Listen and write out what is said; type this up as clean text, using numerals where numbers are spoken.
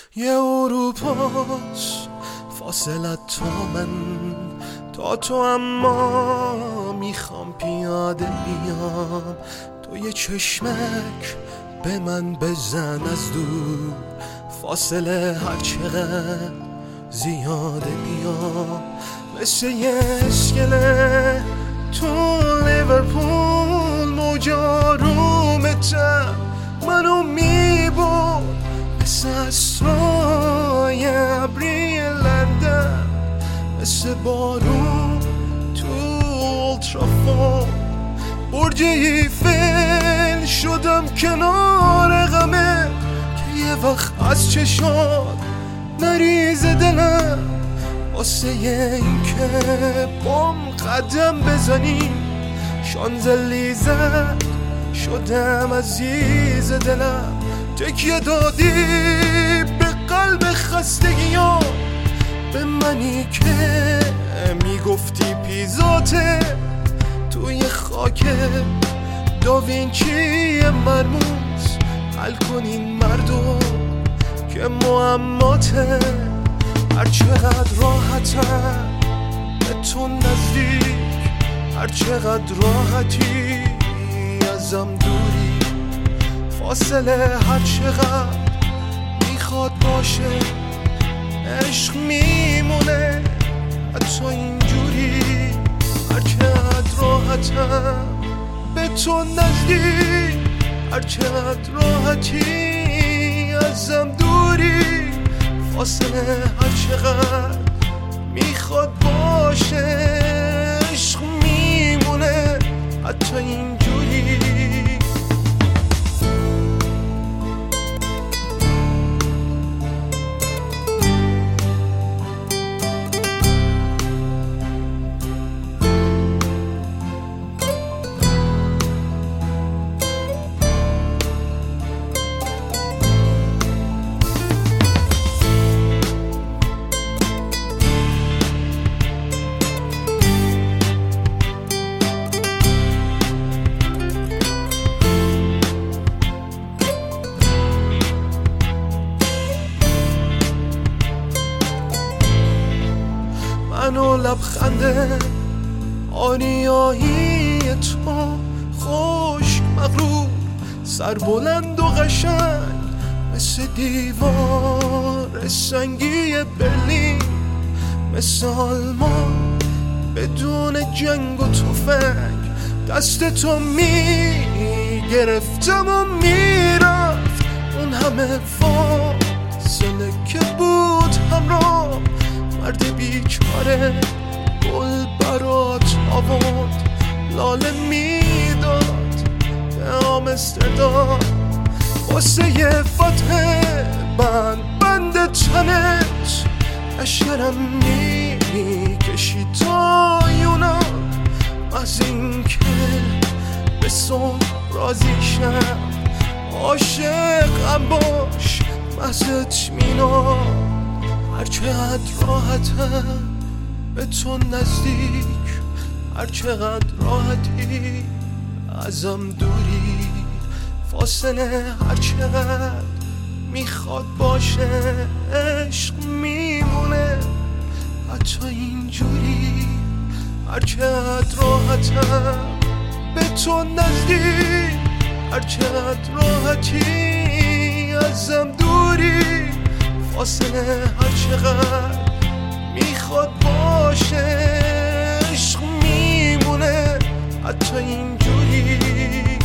یه اروپاست فاصلت تا من تا تو، اما میخوام پیاده بیام. تو یه چشمک به من بزن از دور، فاصله هر چقدر زیاده بیام. مثل یه اسکله تو لیورپول، موجا رومتم منو میبود مثل اسرای ابری لندن، مثل بارون تو اولترافورد. برج ایفل شدم کنار غمه که یه وقت از چشات نریزه دلم، واسه این که بام قدم بزنیم. شانزلیزه شدم عزیز دلم، تکیه دادی به قلب خستگیام، به منی که میگفتی پیزاته توی خاک داوینچی مرموز. حل کنین مردم که معماته، هر چقدر راحتم به تو نزدیک، هر چقدر راحتی ازم دوری. فاصله هر چقدر میخواد باشه، عشق میمونه حتی اینجوری. هر چقدر راحتم به تو نزدیک، هر چقدر راحتی ازم دوری. فاصله هر چقدر میخواد باشه، عشق میمونه حتی اینجوری. منو لبخنده آریایی تو، خشک مغرور سر بلند و قشنگ، مثل دیوار سنگی برلین، مثل آلمان بدون جنگ و تفنگ. دست تو میگرفتم و میرفت اون همه فاصله که بود همراه. مرد بیچاره گل برات آورد، لاله میداد به آمستردام، واسه یه فتح بند تنت اشکرم میکشی تا یونان. از این که به صبح راضی شم، عاشقم باش محض اطمینان. هر چقدر راحتم به تو نزدیک، هر چقدر راحتی ازم دوری. فاصله هر چقدر میخواد باشه، عشق میمونه حتی اینجوری. هر چقدر راحتم به تو نزدیک، هر چقدر راحتی ازم دوری. فاصله هر چقدر میخواد باشه، عشق میمونه حتی اینجوری.